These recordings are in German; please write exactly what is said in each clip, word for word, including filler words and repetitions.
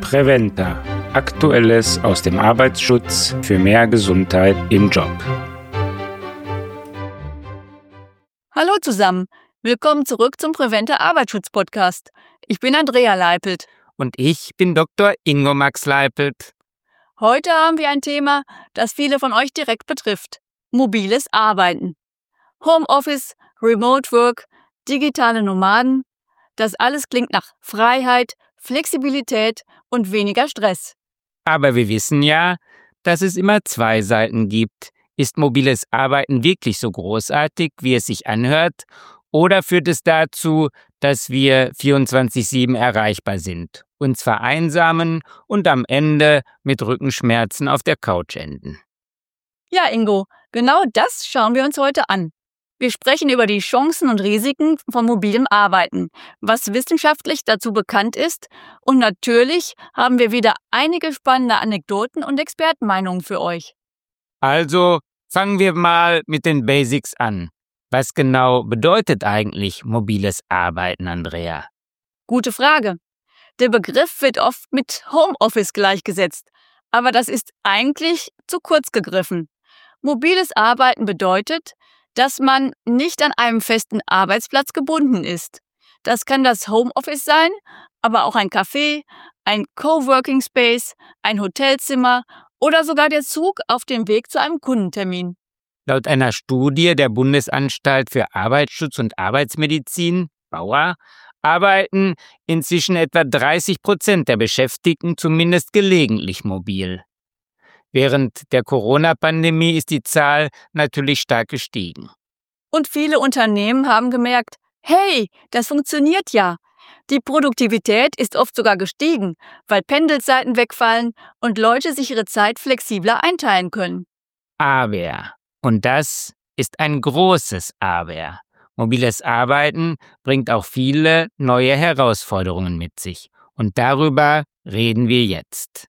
Preventa. Aktuelles aus dem Arbeitsschutz für mehr Gesundheit im Job. Hallo zusammen, willkommen zurück zum Preventa Arbeitsschutz-Podcast. Ich bin Andrea Leipelt. Und ich bin Doktor Ingo Max Leipelt. Heute haben wir ein Thema, das viele von euch direkt betrifft. Mobiles Arbeiten. Homeoffice, Remote Work, digitale Nomaden. Das alles klingt nach Freiheit, Flexibilität und weniger Stress. Aber wir wissen ja, dass es immer zwei Seiten gibt. Ist mobiles Arbeiten wirklich so großartig, wie es sich anhört? Oder führt es dazu, dass wir vierundzwanzig sieben erreichbar sind, uns vereinsamen und am Ende mit Rückenschmerzen auf der Couch enden? Ja, Ingo, genau das schauen wir uns heute an. Wir sprechen über die Chancen und Risiken von mobilem Arbeiten, was wissenschaftlich dazu bekannt ist, und natürlich haben wir wieder einige spannende Anekdoten und Expertenmeinungen für euch. Also fangen wir mal mit den Basics an. Was genau bedeutet eigentlich mobiles Arbeiten, Andrea? Gute Frage. Der Begriff wird oft mit Homeoffice gleichgesetzt, aber das ist eigentlich zu kurz gegriffen. Mobiles Arbeiten bedeutet, dass man nicht an einem festen Arbeitsplatz gebunden ist. Das kann das Homeoffice sein, aber auch ein Café, ein Coworking Space, ein Hotelzimmer oder sogar der Zug auf dem Weg zu einem Kundentermin. Laut einer Studie der Bundesanstalt für Arbeitsschutz und Arbeitsmedizin, BAUA, arbeiten inzwischen etwa dreißig Prozent der Beschäftigten zumindest gelegentlich mobil. Während der Corona-Pandemie ist die Zahl natürlich stark gestiegen. Und viele Unternehmen haben gemerkt, hey, das funktioniert ja. Die Produktivität ist oft sogar gestiegen, weil Pendelzeiten wegfallen und Leute sich ihre Zeit flexibler einteilen können. Aber, und das ist ein großes Aber, mobiles Arbeiten bringt auch viele neue Herausforderungen mit sich. Und darüber reden wir jetzt.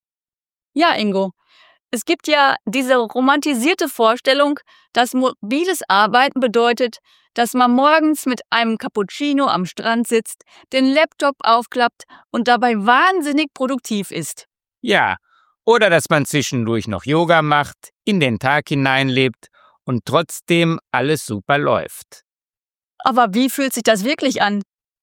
Ja, Ingo. Es gibt ja diese romantisierte Vorstellung, dass mobiles Arbeiten bedeutet, dass man morgens mit einem Cappuccino am Strand sitzt, den Laptop aufklappt und dabei wahnsinnig produktiv ist. Ja, oder dass man zwischendurch noch Yoga macht, in den Tag hineinlebt und trotzdem alles super läuft. Aber wie fühlt sich das wirklich an?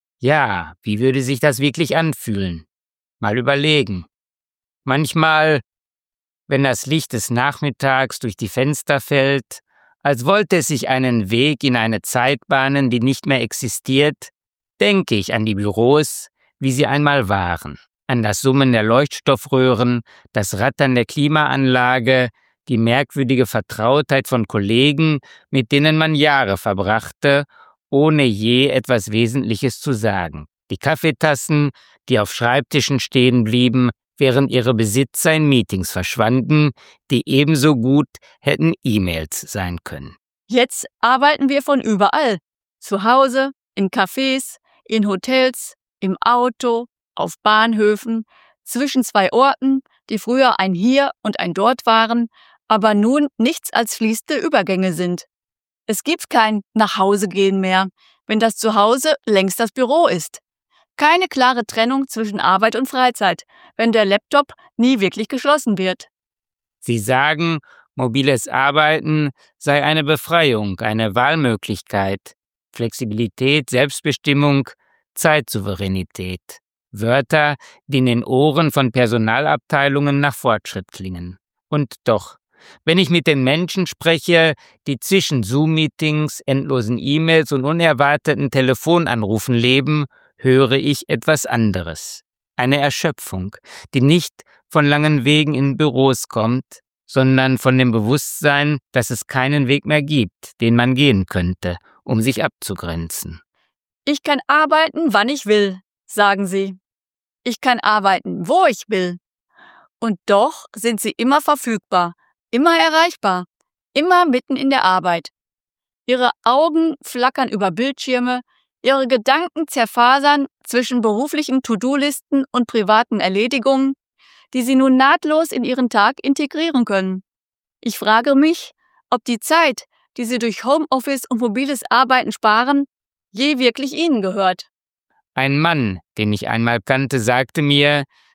Ja, wie würde sich das wirklich anfühlen? Mal überlegen. Manchmal, wenn das Licht des Nachmittags durch die Fenster fällt, als wollte es sich einen Weg in eine Zeit bahnen, die nicht mehr existiert, denke ich an die Büros, wie sie einmal waren, an das Summen der Leuchtstoffröhren, das Rattern der Klimaanlage, die merkwürdige Vertrautheit von Kollegen, mit denen man Jahre verbrachte, ohne je etwas Wesentliches zu sagen. Die Kaffeetassen, die auf Schreibtischen stehen blieben, während ihre Besitzer in Meetings verschwanden, die ebenso gut hätten E-Mails sein können. Jetzt arbeiten wir von überall. Zu Hause, in Cafés, in Hotels, im Auto, auf Bahnhöfen, zwischen zwei Orten, die früher ein Hier und ein Dort waren, aber nun nichts als fließende Übergänge sind. Es gibt kein Nachhausegehen mehr, wenn das Zuhause längst das Büro ist. Keine klare Trennung zwischen Arbeit und Freizeit, wenn der Laptop nie wirklich geschlossen wird. Sie sagen, mobiles Arbeiten sei eine Befreiung, eine Wahlmöglichkeit, Flexibilität, Selbstbestimmung, Zeitsouveränität. Wörter, die in den Ohren von Personalabteilungen nach Fortschritt klingen. Und doch, wenn ich mit den Menschen spreche, die zwischen Zoom-Meetings, endlosen E-Mails und unerwarteten Telefonanrufen leben, höre ich etwas anderes. Eine Erschöpfung, die nicht von langen Wegen in Büros kommt, sondern von dem Bewusstsein, dass es keinen Weg mehr gibt, den man gehen könnte, um sich abzugrenzen. Ich kann arbeiten, wann ich will, sagen sie. Ich kann arbeiten, wo ich will. Und doch sind sie immer verfügbar, immer erreichbar, immer mitten in der Arbeit. Ihre Augen flackern über Bildschirme, ihre Gedanken zerfasern zwischen beruflichen To-Do-Listen und privaten Erledigungen, die sie nun nahtlos in ihren Tag integrieren können. Ich frage mich, ob die Zeit, die sie durch Homeoffice und mobiles Arbeiten sparen, je wirklich ihnen gehört. Ein Mann, den ich einmal kannte, sagte mir,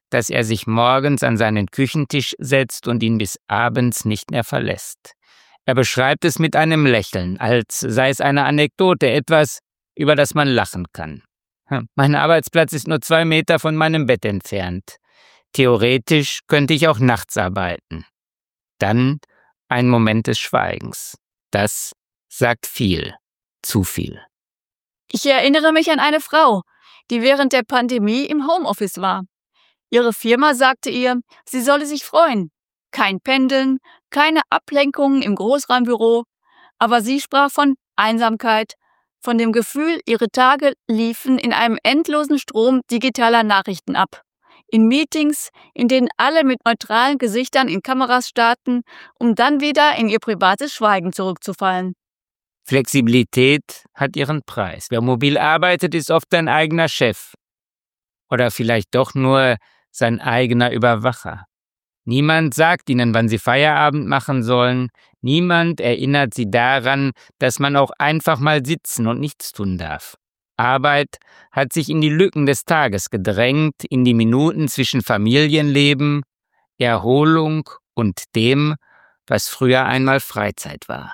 dass er sich morgens an seinen Küchentisch setzt und ihn bis abends nicht mehr verlässt. Er beschreibt es mit einem Lächeln, als sei es eine Anekdote, etwas, über das man lachen kann. Mein Arbeitsplatz ist nur zwei Meter von meinem Bett entfernt. Theoretisch könnte ich auch nachts arbeiten. Dann ein Moment des Schweigens. Das sagt viel, zu viel. Ich erinnere mich an eine Frau, die während der Pandemie im Homeoffice war. Ihre Firma sagte ihr, sie solle sich freuen. Kein Pendeln, keine Ablenkungen im Großraumbüro. Aber sie sprach von Einsamkeit, von dem Gefühl, ihre Tage liefen in einem endlosen Strom digitaler Nachrichten ab. In Meetings, in denen alle mit neutralen Gesichtern in Kameras starrten, um dann wieder in ihr privates Schweigen zurückzufallen. Flexibilität hat ihren Preis. Wer mobil arbeitet, ist oft sein eigener Chef. Oder vielleicht doch nur sein eigener Überwacher. Niemand sagt ihnen, wann sie Feierabend machen sollen. Niemand erinnert sie daran, dass man auch einfach mal sitzen und nichts tun darf. Arbeit hat sich in die Lücken des Tages gedrängt, in die Minuten zwischen Familienleben, Erholung und dem, was früher einmal Freizeit war.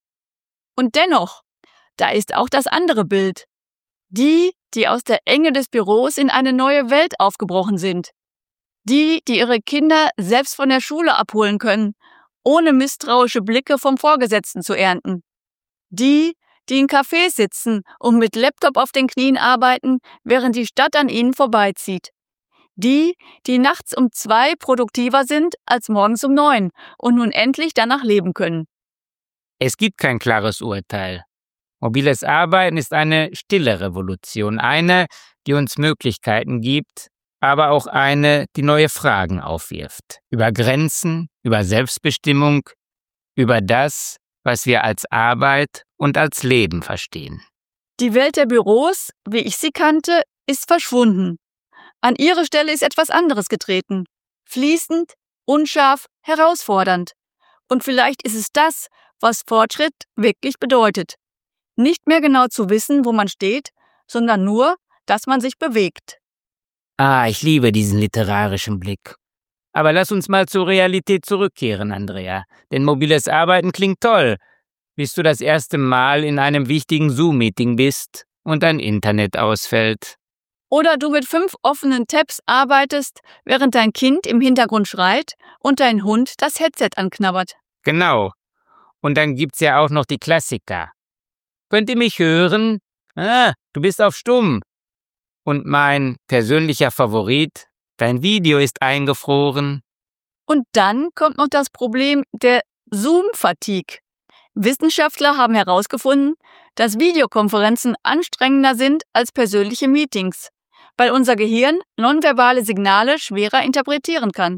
Und dennoch, da ist auch das andere Bild. Die, die aus der Enge des Büros in eine neue Welt aufgebrochen sind. Die, die ihre Kinder selbst von der Schule abholen können, ohne misstrauische Blicke vom Vorgesetzten zu ernten. Die, die in Cafés sitzen und mit Laptop auf den Knien arbeiten, während die Stadt an ihnen vorbeizieht. Die, die nachts um zwei produktiver sind als morgens um neun und nun endlich danach leben können. Es gibt kein klares Urteil. Mobiles Arbeiten ist eine stille Revolution, eine, die uns Möglichkeiten gibt, aber auch eine, die neue Fragen aufwirft. Über Grenzen, über Selbstbestimmung, über das, was wir als Arbeit und als Leben verstehen. Die Welt der Büros, wie ich sie kannte, ist verschwunden. An ihre Stelle ist etwas anderes getreten. Fließend, unscharf, herausfordernd. Und vielleicht ist es das, was Fortschritt wirklich bedeutet. Nicht mehr genau zu wissen, wo man steht, sondern nur, dass man sich bewegt. Ah, ich liebe diesen literarischen Blick. Aber lass uns mal zur Realität zurückkehren, Andrea. Denn mobiles Arbeiten klingt toll, bis du das erste Mal in einem wichtigen Zoom-Meeting bist und dein Internet ausfällt. Oder du mit fünf offenen Tabs arbeitest, während dein Kind im Hintergrund schreit und dein Hund das Headset anknabbert. Genau. Und dann gibt's ja auch noch die Klassiker. Könnt ihr mich hören? Ah, du bist auf Stumm. Und mein persönlicher Favorit, dein Video ist eingefroren. Und dann kommt noch das Problem der Zoom-Fatigue. Wissenschaftler haben herausgefunden, dass Videokonferenzen anstrengender sind als persönliche Meetings, weil unser Gehirn nonverbale Signale schwerer interpretieren kann.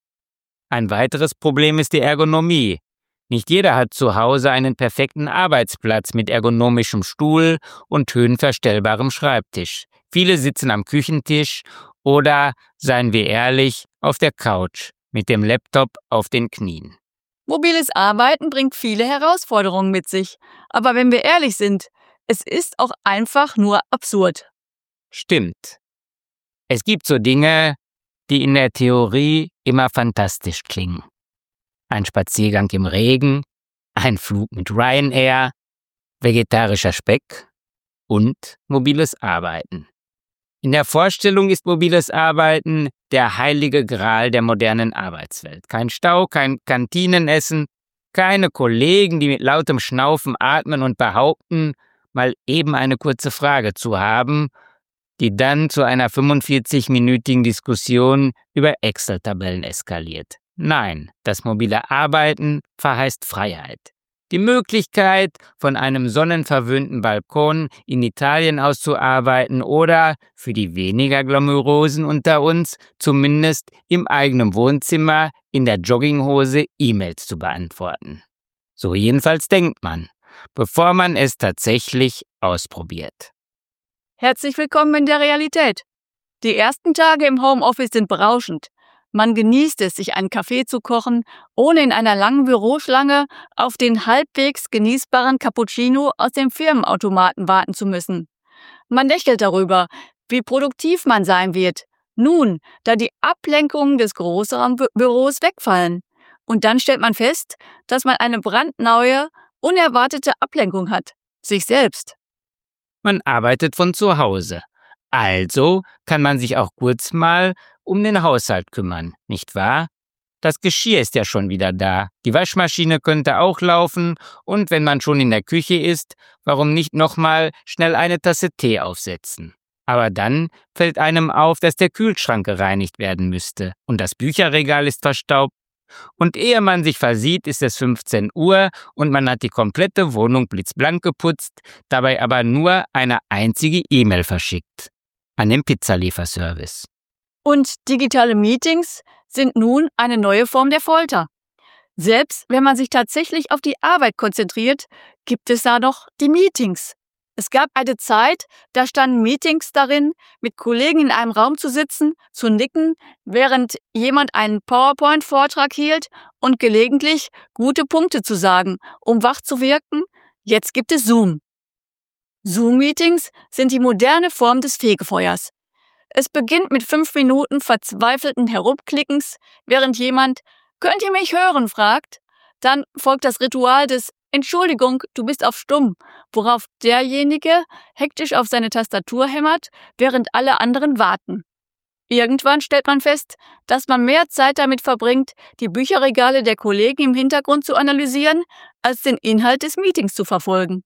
Ein weiteres Problem ist die Ergonomie. Nicht jeder hat zu Hause einen perfekten Arbeitsplatz mit ergonomischem Stuhl und höhenverstellbarem Schreibtisch. Viele sitzen am Küchentisch oder, seien wir ehrlich, auf der Couch mit dem Laptop auf den Knien. Mobiles Arbeiten bringt viele Herausforderungen mit sich. Aber wenn wir ehrlich sind, es ist auch einfach nur absurd. Stimmt. Es gibt so Dinge, die in der Theorie immer fantastisch klingen. Ein Spaziergang im Regen, ein Flug mit Ryanair, vegetarischer Speck und mobiles Arbeiten. In der Vorstellung ist mobiles Arbeiten der heilige Gral der modernen Arbeitswelt. Kein Stau, kein Kantinenessen, keine Kollegen, die mit lautem Schnaufen atmen und behaupten, mal eben eine kurze Frage zu haben, die dann zu einer fünfundvierzig-minütigen Diskussion über Excel-Tabellen eskaliert. Nein, das mobile Arbeiten verheißt Freiheit. Die Möglichkeit, von einem sonnenverwöhnten Balkon in Italien aus zu arbeiten oder, für die weniger Glamourösen unter uns, zumindest im eigenen Wohnzimmer in der Jogginghose E-Mails zu beantworten. So jedenfalls denkt man, bevor man es tatsächlich ausprobiert. Herzlich willkommen in der Realität. Die ersten Tage im Homeoffice sind berauschend. Man genießt es, sich einen Kaffee zu kochen, ohne in einer langen Büroschlange auf den halbwegs genießbaren Cappuccino aus dem Firmenautomaten warten zu müssen. Man lächelt darüber, wie produktiv man sein wird, Nun, da die Ablenkungen des Großraumbüros wegfallen. Und dann stellt man fest, dass man eine brandneue, unerwartete Ablenkung hat. Sich selbst. Man arbeitet von zu Hause. Also kann man sich auch kurz mal um den Haushalt kümmern, nicht wahr? Das Geschirr ist ja schon wieder da. Die Waschmaschine könnte auch laufen. Und wenn man schon in der Küche ist, warum nicht nochmal schnell eine Tasse Tee aufsetzen? Aber dann fällt einem auf, dass der Kühlschrank gereinigt werden müsste. Und das Bücherregal ist verstaubt. Und ehe man sich versieht, ist es fünfzehn Uhr und man hat die komplette Wohnung blitzblank geputzt, dabei aber nur eine einzige E-Mail verschickt. An den Pizzalieferservice. Und digitale Meetings sind nun eine neue Form der Folter. Selbst wenn man sich tatsächlich auf die Arbeit konzentriert, gibt es da noch die Meetings. Es gab eine Zeit, da standen Meetings darin, mit Kollegen in einem Raum zu sitzen, zu nicken, während jemand einen PowerPoint-Vortrag hielt und gelegentlich gute Punkte zu sagen, um wach zu wirken. Jetzt gibt es Zoom. Zoom-Meetings sind die moderne Form des Fegefeuers. Es beginnt mit fünf Minuten verzweifelten Herumklickens, während jemand »Könnt ihr mich hören?« fragt. Dann folgt das Ritual des »Entschuldigung, du bist auf Stumm«, worauf derjenige hektisch auf seine Tastatur hämmert, während alle anderen warten. Irgendwann stellt man fest, dass man mehr Zeit damit verbringt, die Bücherregale der Kollegen im Hintergrund zu analysieren, als den Inhalt des Meetings zu verfolgen.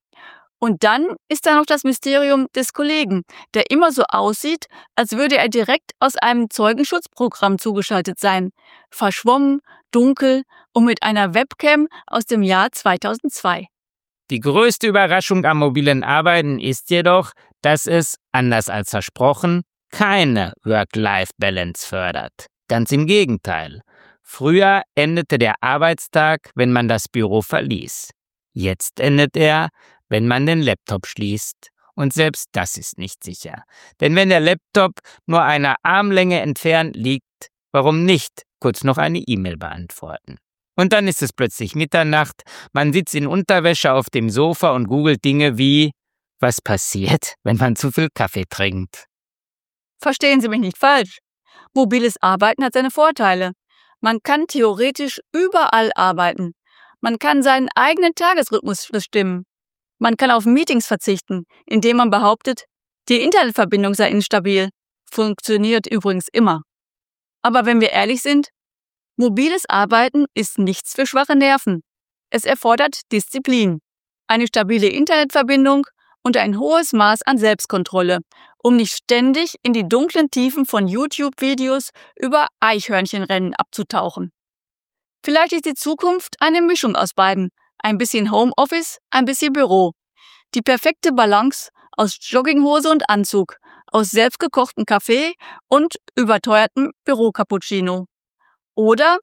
Und dann ist da noch das Mysterium des Kollegen, der immer so aussieht, als würde er direkt aus einem Zeugenschutzprogramm zugeschaltet sein. Verschwommen, dunkel und mit einer Webcam aus dem Jahr zweitausendzwei. Die größte Überraschung am mobilen Arbeiten ist jedoch, dass es, anders als versprochen, keine Work-Life-Balance fördert. Ganz im Gegenteil. Früher endete der Arbeitstag, wenn man das Büro verließ. Jetzt endet er, wenn man den Laptop schließt. Und selbst das ist nicht sicher. Denn wenn der Laptop nur eine Armlänge entfernt liegt, warum nicht kurz noch eine E-Mail beantworten? Und dann ist es plötzlich Mitternacht, man sitzt in Unterwäsche auf dem Sofa und googelt Dinge wie, was passiert, wenn man zu viel Kaffee trinkt? Verstehen Sie mich nicht falsch. Mobiles Arbeiten hat seine Vorteile. Man kann theoretisch überall arbeiten. Man kann seinen eigenen Tagesrhythmus bestimmen. Man kann auf Meetings verzichten, indem man behauptet, die Internetverbindung sei instabil. Funktioniert übrigens immer. Aber wenn wir ehrlich sind, mobiles Arbeiten ist nichts für schwache Nerven. Es erfordert Disziplin, eine stabile Internetverbindung und ein hohes Maß an Selbstkontrolle, um nicht ständig in die dunklen Tiefen von YouTube-Videos über Eichhörnchenrennen abzutauchen. Vielleicht ist die Zukunft eine Mischung aus beiden. Ein bisschen Homeoffice, ein bisschen Büro. Die perfekte Balance aus Jogginghose und Anzug, aus selbstgekochtem Kaffee und überteuertem Büro-Cappuccino. Oder,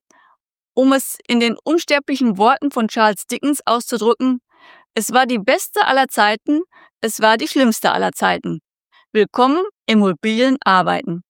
um es in den unsterblichen Worten von Charles Dickens auszudrücken, es war die beste aller Zeiten, es war die schlimmste aller Zeiten. Willkommen im mobilen Arbeiten.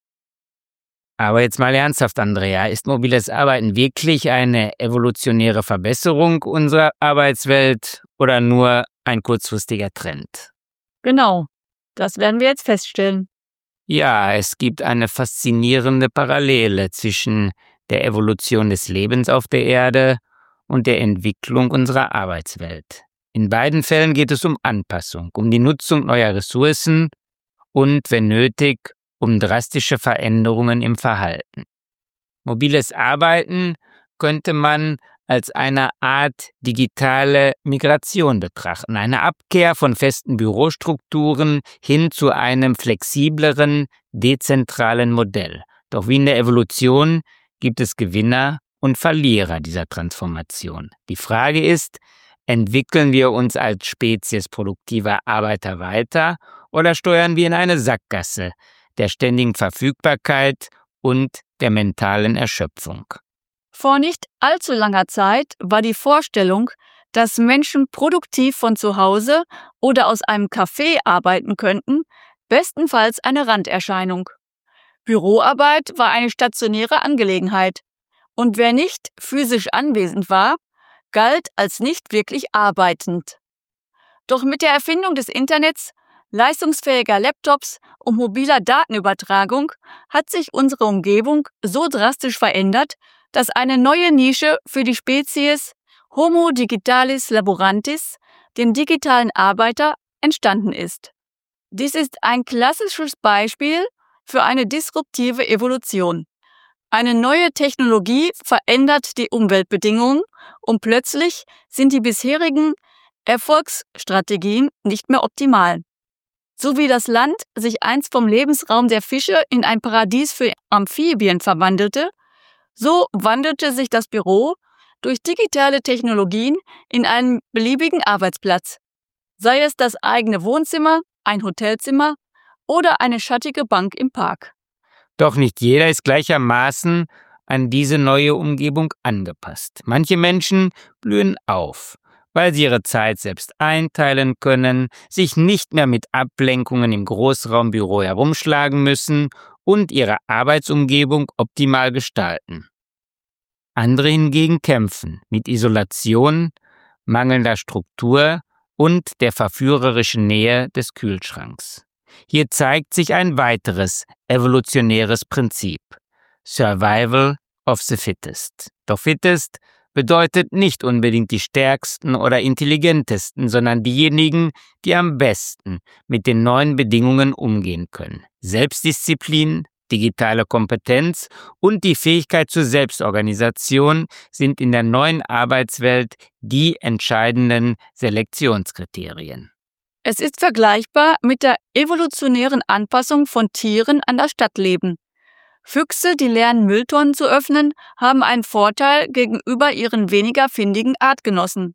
Aber jetzt mal ernsthaft, Andrea, ist mobiles Arbeiten wirklich eine evolutionäre Verbesserung unserer Arbeitswelt oder nur ein kurzfristiger Trend? Genau, das werden wir jetzt feststellen. Ja, es gibt eine faszinierende Parallele zwischen der Evolution des Lebens auf der Erde und der Entwicklung unserer Arbeitswelt. In beiden Fällen geht es um Anpassung, um die Nutzung neuer Ressourcen und, wenn nötig, um drastische Veränderungen im Verhalten. Mobiles Arbeiten könnte man als eine Art digitale Migration betrachten, eine Abkehr von festen Bürostrukturen hin zu einem flexibleren, dezentralen Modell. Doch wie in der Evolution gibt es Gewinner und Verlierer dieser Transformation. Die Frage ist, entwickeln wir uns als Spezies produktiver Arbeiter weiter oder steuern wir in eine Sackgasse der ständigen Verfügbarkeit und der mentalen Erschöpfung? Vor nicht allzu langer Zeit war die Vorstellung, dass Menschen produktiv von zu Hause oder aus einem Café arbeiten könnten, bestenfalls eine Randerscheinung. Büroarbeit war eine stationäre Angelegenheit und wer nicht physisch anwesend war, galt als nicht wirklich arbeitend. Doch mit der Erfindung des Internets leistungsfähiger Laptops und mobiler Datenübertragung hat sich unsere Umgebung so drastisch verändert, dass eine neue Nische für die Spezies Homo digitalis laborantis, dem digitalen Arbeiter, entstanden ist. Dies ist ein klassisches Beispiel für eine disruptive Evolution. Eine neue Technologie verändert die Umweltbedingungen und plötzlich sind die bisherigen Erfolgsstrategien nicht mehr optimal. So wie das Land sich einst vom Lebensraum der Fische in ein Paradies für Amphibien verwandelte, so wandelte sich das Büro durch digitale Technologien in einen beliebigen Arbeitsplatz, sei es das eigene Wohnzimmer, ein Hotelzimmer oder eine schattige Bank im Park. Doch nicht jeder ist gleichermaßen an diese neue Umgebung angepasst. Manche Menschen blühen auf, weil sie ihre Zeit selbst einteilen können, sich nicht mehr mit Ablenkungen im Großraumbüro herumschlagen müssen und ihre Arbeitsumgebung optimal gestalten. Andere hingegen kämpfen mit Isolation, mangelnder Struktur und der verführerischen Nähe des Kühlschranks. Hier zeigt sich ein weiteres evolutionäres Prinzip: Survival of the Fittest. Doch Fittest bedeutet nicht unbedingt die Stärksten oder Intelligentesten, sondern diejenigen, die am besten mit den neuen Bedingungen umgehen können. Selbstdisziplin, digitale Kompetenz und die Fähigkeit zur Selbstorganisation sind in der neuen Arbeitswelt die entscheidenden Selektionskriterien. Es ist vergleichbar mit der evolutionären Anpassung von Tieren an das Stadtleben. Füchse, die lernen, Mülltonnen zu öffnen, haben einen Vorteil gegenüber ihren weniger findigen Artgenossen.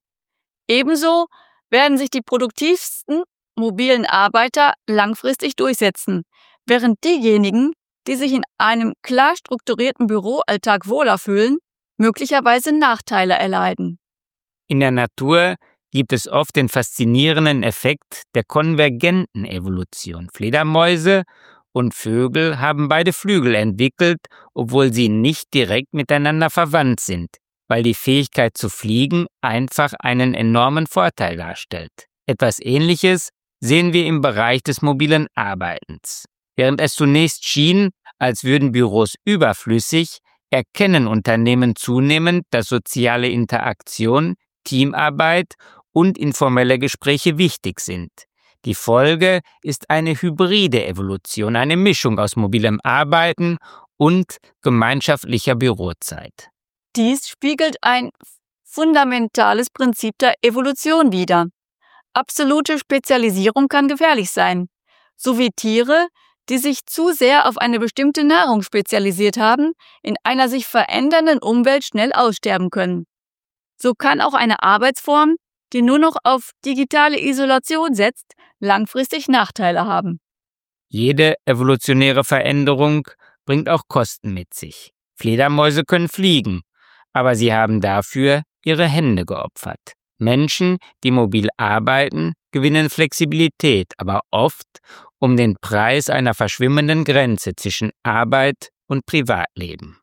Ebenso werden sich die produktivsten mobilen Arbeiter langfristig durchsetzen, während diejenigen, die sich in einem klar strukturierten Büroalltag wohler fühlen, möglicherweise Nachteile erleiden. In der Natur gibt es oft den faszinierenden Effekt der konvergenten Evolution. Fledermäuse und Vögel haben beide Flügel entwickelt, obwohl sie nicht direkt miteinander verwandt sind, weil die Fähigkeit zu fliegen einfach einen enormen Vorteil darstellt. Etwas Ähnliches sehen wir im Bereich des mobilen Arbeitens. Während es zunächst schien, als würden Büros überflüssig, erkennen Unternehmen zunehmend, dass soziale Interaktion, Teamarbeit und informelle Gespräche wichtig sind. Die Folge ist eine hybride Evolution, eine Mischung aus mobilem Arbeiten und gemeinschaftlicher Bürozeit. Dies spiegelt ein fundamentales Prinzip der Evolution wider. Absolute Spezialisierung kann gefährlich sein, so wie Tiere, die sich zu sehr auf eine bestimmte Nahrung spezialisiert haben, in einer sich verändernden Umwelt schnell aussterben können. So kann auch eine Arbeitsform, die nur noch auf digitale Isolation setzt, langfristig Nachteile haben. Jede evolutionäre Veränderung bringt auch Kosten mit sich. Fledermäuse können fliegen, aber sie haben dafür ihre Hände geopfert. Menschen, die mobil arbeiten, gewinnen Flexibilität, aber oft um den Preis einer verschwimmenden Grenze zwischen Arbeit und Privatleben.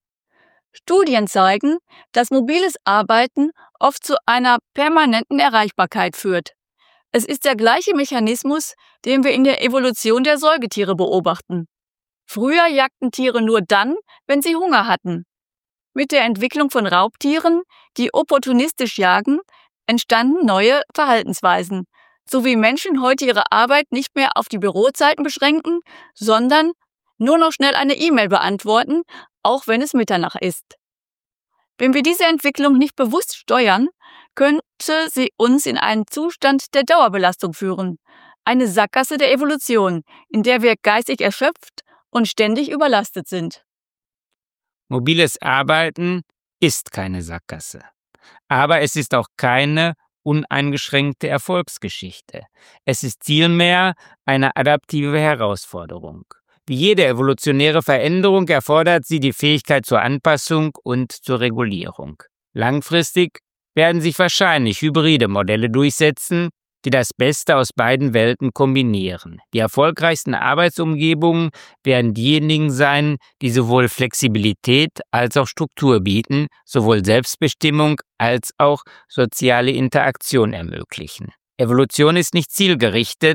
Studien zeigen, dass mobiles Arbeiten oft zu einer permanenten Erreichbarkeit führt. Es ist der gleiche Mechanismus, den wir in der Evolution der Säugetiere beobachten. Früher jagten Tiere nur dann, wenn sie Hunger hatten. Mit der Entwicklung von Raubtieren, die opportunistisch jagen, entstanden neue Verhaltensweisen, so wie Menschen heute ihre Arbeit nicht mehr auf die Bürozeiten beschränken, sondern nur noch schnell eine E-Mail beantworten, auch wenn es Mitternacht ist. Wenn wir diese Entwicklung nicht bewusst steuern, könnte sie uns in einen Zustand der Dauerbelastung führen, eine Sackgasse der Evolution, in der wir geistig erschöpft und ständig überlastet sind. Mobiles Arbeiten ist keine Sackgasse, aber es ist auch keine uneingeschränkte Erfolgsgeschichte. Es ist vielmehr eine adaptive Herausforderung. Wie jede evolutionäre Veränderung erfordert sie die Fähigkeit zur Anpassung und zur Regulierung. Langfristig werden sich wahrscheinlich hybride Modelle durchsetzen, die das Beste aus beiden Welten kombinieren. Die erfolgreichsten Arbeitsumgebungen werden diejenigen sein, die sowohl Flexibilität als auch Struktur bieten, sowohl Selbstbestimmung als auch soziale Interaktion ermöglichen. Evolution ist nicht zielgerichtet,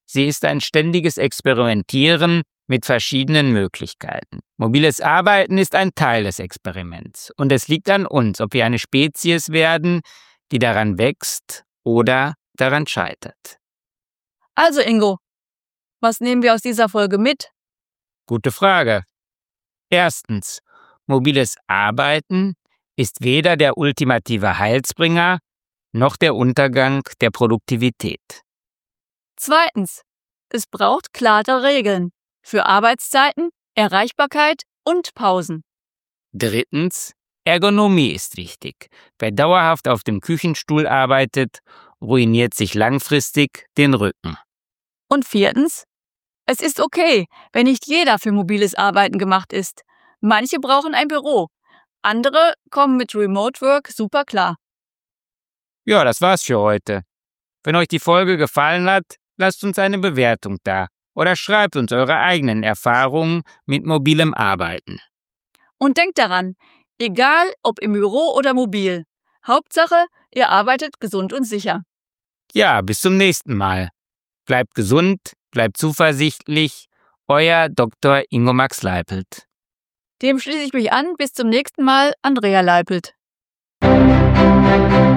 Sie ist ein ständiges Experimentieren mit verschiedenen Möglichkeiten. Mobiles Arbeiten ist ein Teil des Experiments und es liegt an uns, ob wir eine Spezies werden, die daran wächst oder daran scheitert. Also Ingo, was nehmen wir aus dieser Folge mit? Gute Frage. Erstens, mobiles Arbeiten ist weder der ultimative Heilsbringer noch der Untergang der Produktivität. Zweitens, es braucht klare Regeln für Arbeitszeiten, Erreichbarkeit und Pausen. Drittens, Ergonomie ist wichtig. Wer dauerhaft auf dem Küchenstuhl arbeitet, ruiniert sich langfristig den Rücken. Und viertens, es ist okay, wenn nicht jeder für mobiles Arbeiten gemacht ist. Manche brauchen ein Büro, andere kommen mit Remote Work super klar. Ja, das war's für heute. Wenn euch die Folge gefallen hat, lasst uns eine Bewertung da oder schreibt uns eure eigenen Erfahrungen mit mobilem Arbeiten. Und denkt daran, egal ob im Büro oder mobil, Hauptsache, ihr arbeitet gesund und sicher. Ja, bis zum nächsten Mal. Bleibt gesund, bleibt zuversichtlich. Euer Doktor Ingo Max Leipelt. Dem schließe ich mich an. Bis zum nächsten Mal, Andrea Leipelt.